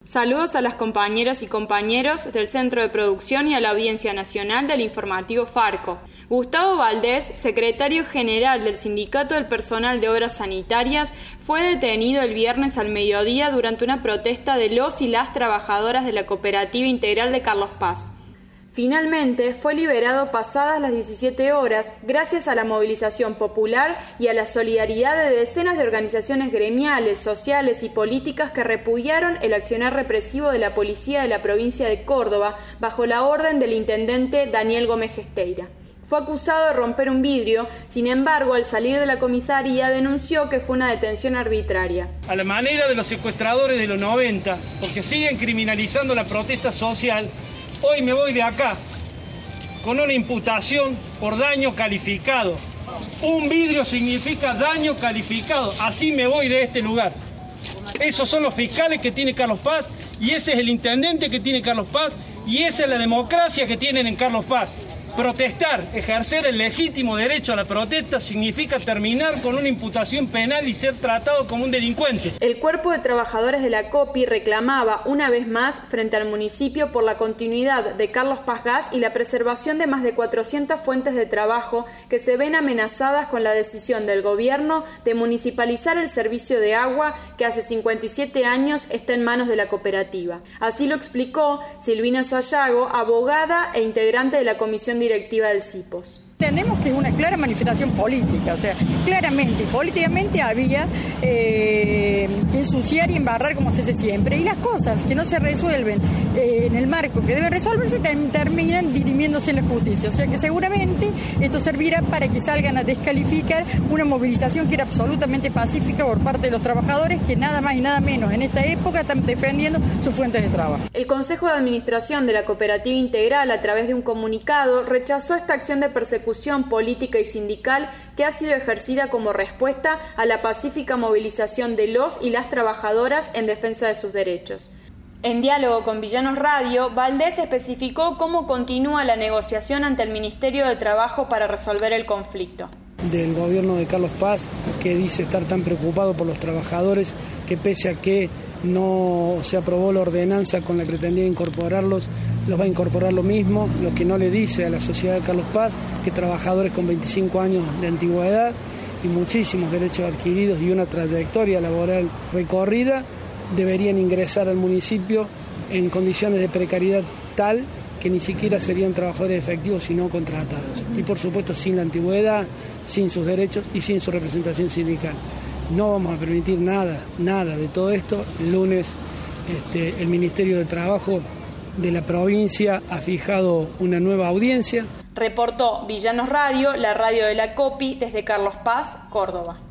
Saludos a las compañeras y compañeros del Centro de Producción y a la Audiencia Nacional del Informativo Farco. Gustavo Valdés, secretario general del Sindicato del Personal de Obras Sanitarias, fue detenido el viernes al mediodía durante una protesta de los y las trabajadoras de la Cooperativa Integral de Carlos Paz. Finalmente, fue liberado pasadas las 17 horas gracias a la movilización popular y a la solidaridad de decenas de organizaciones gremiales, sociales y políticas que repudiaron el accionar represivo de la policía de la provincia de Córdoba bajo la orden del intendente Daniel Gómez Gesteira. Fue acusado de romper un vidrio, sin embargo, al salir de la comisaría denunció que fue una detención arbitraria. A la manera de los secuestradores de los 90, porque siguen criminalizando la protesta social, hoy me voy de acá con una imputación por daño calificado. Un vidrio significa daño calificado. Así me voy de este lugar. Esos son los fiscales que tiene Carlos Paz y ese es el intendente que tiene Carlos Paz y esa es la democracia que tienen en Carlos Paz. Protestar, ejercer el legítimo derecho a la protesta significa terminar con una imputación penal y ser tratado como un delincuente. El cuerpo de trabajadores de la COPI reclamaba una vez más frente al municipio por la continuidad de Carlos Paz Gas y la preservación de más de 400 fuentes de trabajo que se ven amenazadas con la decisión del gobierno de municipalizar el servicio de agua que hace 57 años está en manos de la cooperativa. Así lo explicó Silvina Sayago, abogada e integrante de la comisión directiva del CIPOS. Entendemos que es una clara manifestación política, o sea, claramente, políticamente había que ensuciar y embarrar como se hace siempre, y las cosas que no se resuelven en el marco que deben resolverse terminan dirimiéndose en la justicia, o sea que seguramente esto servirá para que salgan a descalificar una movilización que era absolutamente pacífica por parte de los trabajadores que nada más y nada menos en esta época están defendiendo sus fuentes de trabajo. El Consejo de Administración de la Cooperativa Integral, a través de un comunicado, rechazó esta acción de persecución política y sindical que ha sido ejercida como respuesta a la pacífica movilización de los y las trabajadoras en defensa de sus derechos. En diálogo con Villanos Radio, Valdés especificó cómo continúa la negociación ante el Ministerio de Trabajo para resolver el conflicto. Del gobierno de Carlos Paz, que dice estar tan preocupado por los trabajadores, que pese a que no se aprobó la ordenanza con la que pretendía incorporarlos, los va a incorporar lo mismo, lo que no le dice a la sociedad de Carlos Paz, que trabajadores con 25 años de antigüedad y muchísimos derechos adquiridos y una trayectoria laboral recorrida, deberían ingresar al municipio en condiciones de precariedad tal que ni siquiera serían trabajadores efectivos sino contratados. Y por supuesto sin la antigüedad, sin sus derechos y sin su representación sindical. No vamos a permitir nada de todo esto. El lunes el Ministerio de Trabajo de la provincia ha fijado una nueva audiencia. Reportó Villanos Radio, la radio de la COPI, desde Carlos Paz, Córdoba.